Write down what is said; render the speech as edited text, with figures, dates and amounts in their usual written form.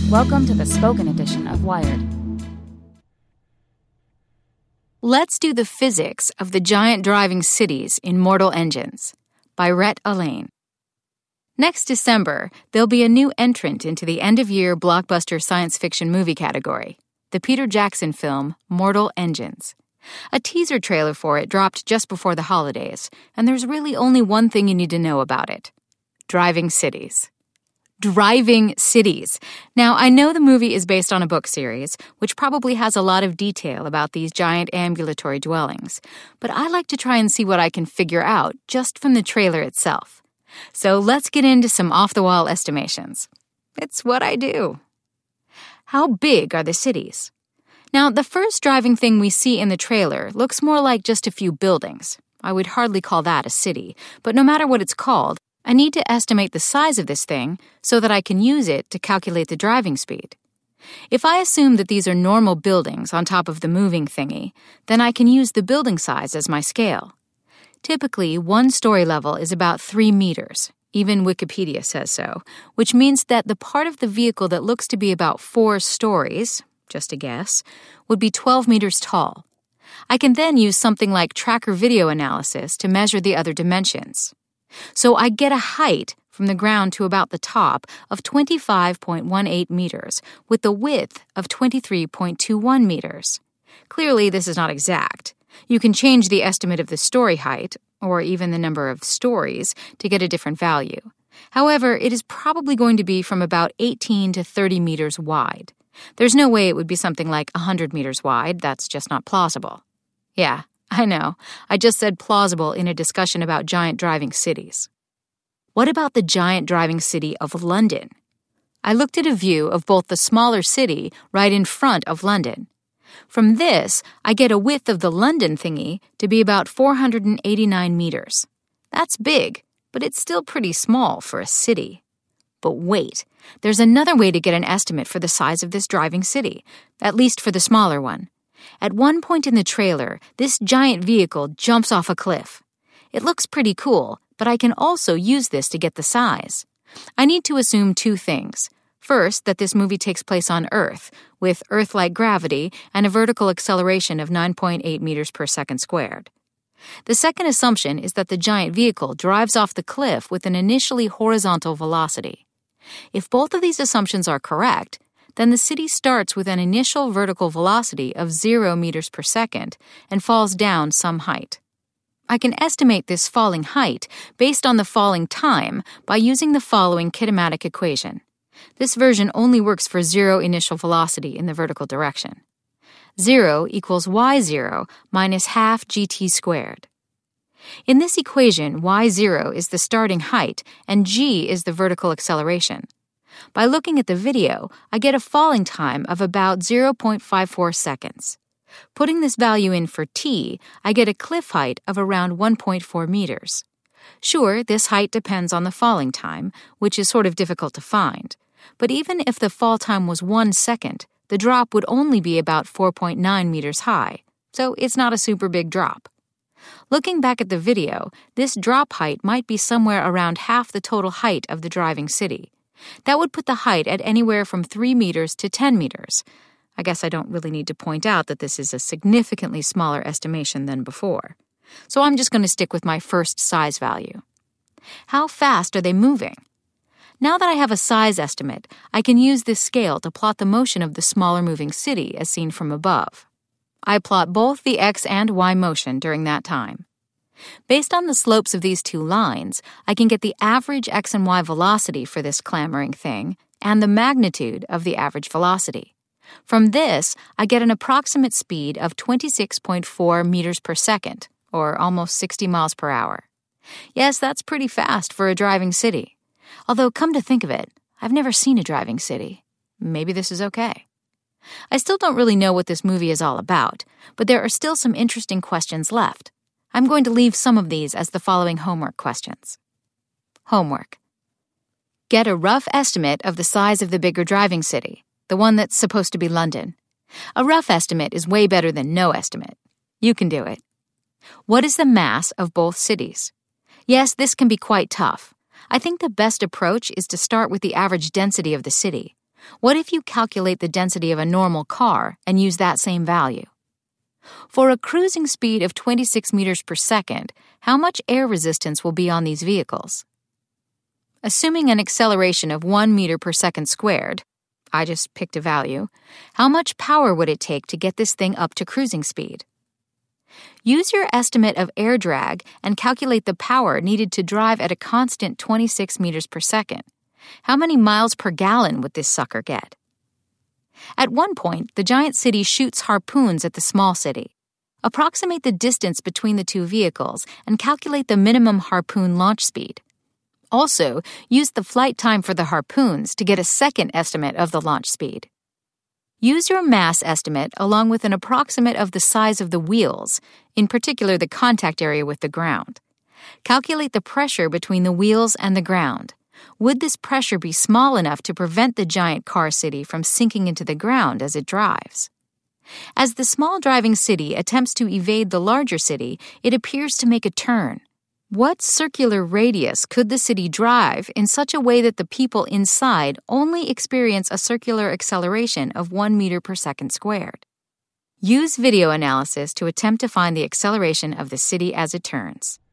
Welcome to the spoken edition of Wired. Let's do the physics of the giant driving cities in Mortal Engines by Rhett Allain. Next December, there'll be a new entrant into the end-of-year blockbuster science fiction movie category, the Peter Jackson film Mortal Engines. A teaser trailer for it dropped just before the holidays, and there's really only one thing you need to know about it. Driving cities. Driving cities. Now, I know the movie is based on a book series, which probably has a lot of detail about these giant ambulatory dwellings, but I like to try and see what I can figure out just from the trailer itself. So let's get into some off-the-wall estimations. It's what I do. How big are the cities? Now, the first driving thing we see in the trailer looks more like just a few buildings. I would hardly call that a city, but no matter what it's called, I need to estimate the size of this thing so that I can use it to calculate the driving speed. If I assume that these are normal buildings on top of the moving thingy, then I can use the building size as my scale. Typically, one story level is about 3 meters. Even Wikipedia says so, which means that the part of the vehicle that looks to be about 4 stories, just a guess, would be 12 meters tall. I can then use something like tracker video analysis to measure the other dimensions. So I get a height from the ground to about the top of 25.18 meters with a width of 23.21 meters. Clearly, this is not exact. You can change the estimate of the story height, or even the number of stories, to get a different value. However, it is probably going to be from about 18 to 30 meters wide. There's no way it would be something like 100 meters wide. That's just not plausible. Yeah, I know. I just said plausible in a discussion about giant driving cities. What about the giant driving city of London? I looked at a view of both the smaller city right in front of London. From this, I get a width of the London thingy to be about 489 meters. That's big, but it's still pretty small for a city. But wait, there's another way to get an estimate for the size of this driving city, at least for the smaller one. At one point in the trailer, this giant vehicle jumps off a cliff. It looks pretty cool, but I can also use this to get the size. I need to assume 2 things. First, that this movie takes place on Earth, with Earth-like gravity and a vertical acceleration of 9.8 meters per second squared. The second assumption is that the giant vehicle drives off the cliff with an initially horizontal velocity. If both of these assumptions are correct, then the city starts with an initial vertical velocity of 0 meters per second and falls down some height. I can estimate this falling height based on the falling time by using the following kinematic equation. This version only works for 0 initial velocity in the vertical direction. 0 equals y0 minus half gt squared. In this equation, y0 is the starting height and g is the vertical acceleration. By looking at the video, I get a falling time of about 0.54 seconds. Putting this value in for t, I get a cliff height of around 1.4 meters. Sure, this height depends on the falling time, which is sort of difficult to find. But even if the fall time was 1 second, the drop would only be about 4.9 meters high, so it's not a super big drop. Looking back at the video, this drop height might be somewhere around half the total height of the driving city. That would put the height at anywhere from 3 meters to 10 meters. I guess I don't really need to point out that this is a significantly smaller estimation than before. So I'm just going to stick with my first size value. How fast are they moving? Now that I have a size estimate, I can use this scale to plot the motion of the smaller moving city as seen from above. I plot both the x and y motion during that time. Based on the slopes of these 2 lines, I can get the average x and y velocity for this clamoring thing and the magnitude of the average velocity. From this, I get an approximate speed of 26.4 meters per second, or almost 60 miles per hour. Yes, that's pretty fast for a driving city. Although, come to think of it, I've never seen a driving city. Maybe this is okay. I still don't really know what this movie is all about, but there are still some interesting questions left. I'm going to leave some of these as the following homework questions. Homework. Get a rough estimate of the size of the bigger driving city, the one that's supposed to be London. A rough estimate is way better than no estimate. You can do it. What is the mass of both cities? Yes, this can be quite tough. I think the best approach is to start with the average density of the city. What if you calculate the density of a normal car and use that same value? For a cruising speed of 26 meters per second, how much air resistance will be on these vehicles? Assuming an acceleration of 1 meter per second squared, I just picked a value, how much power would it take to get this thing up to cruising speed? Use your estimate of air drag and calculate the power needed to drive at a constant 26 meters per second. How many miles per gallon would this sucker get? At one point, the giant city shoots harpoons at the small city. Approximate the distance between the two vehicles and calculate the minimum harpoon launch speed. Also, use the flight time for the harpoons to get a second estimate of the launch speed. Use your mass estimate along with an approximate of the size of the wheels, in particular the contact area with the ground. Calculate the pressure between the wheels and the ground. Would this pressure be small enough to prevent the giant car city from sinking into the ground as it drives? As the small driving city attempts to evade the larger city, it appears to make a turn. What circular radius could the city drive in such a way that the people inside only experience a circular acceleration of 1 meter per second squared? Use video analysis to attempt to find the acceleration of the city as it turns.